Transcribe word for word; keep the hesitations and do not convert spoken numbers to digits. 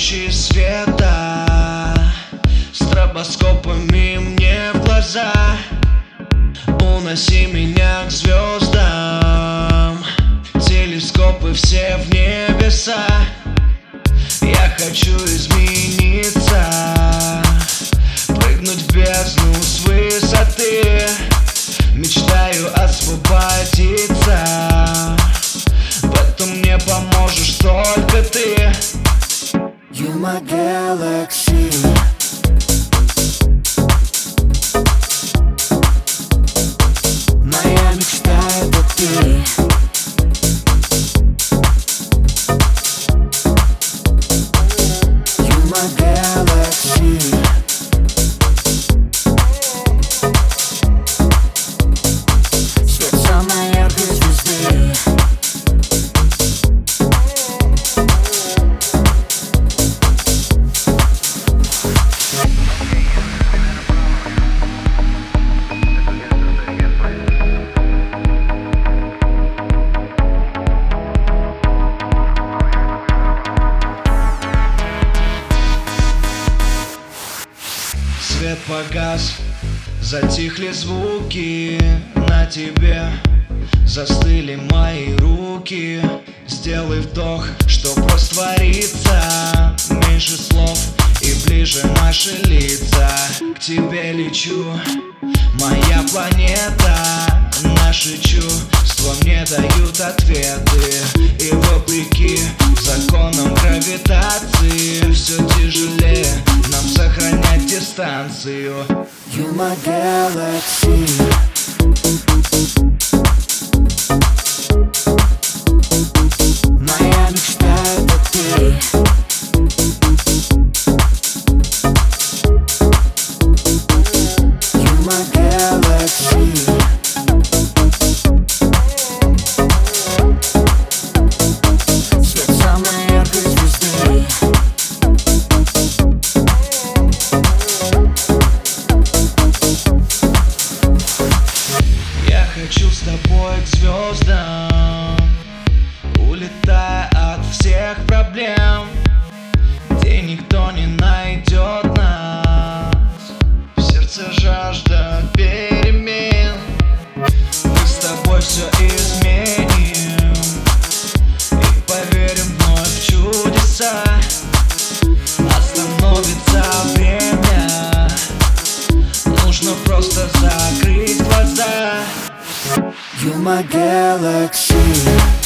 лучи света, стробоскопами мне в глаза. Уноси меня к звездам, телескопы все в небеса. Я хочу измениться, прыгнуть в бездну с высоты. Мечтаю освободиться, в этом мне поможешь только ты. You my galaxy. Моя мечта — это ты. You my galaxy. Свет самой яркой звезды. Свет погас, затихли звуки. На тебе застыли мои руки. Сделай вдох, чтоб раствориться. Меньше слов и ближе наши лица. К тебе лечу, моя планета. Наши чувства мне дают ответы. И вопреки законам гравитации все тяжелее нам сохранять дистанцию. You my galaxy. Моя мечта — это ты. You my galaxy. Свет самой яркой звезды. Я хочу с тобой к звездам, улетая от всех проблем, где никто не найдет нас. В сердце жажда перемен. Мы с тобой все изменим и поверим вновь в чудеса. Остановится время, нужно просто закрыть глаза. You my galaxy.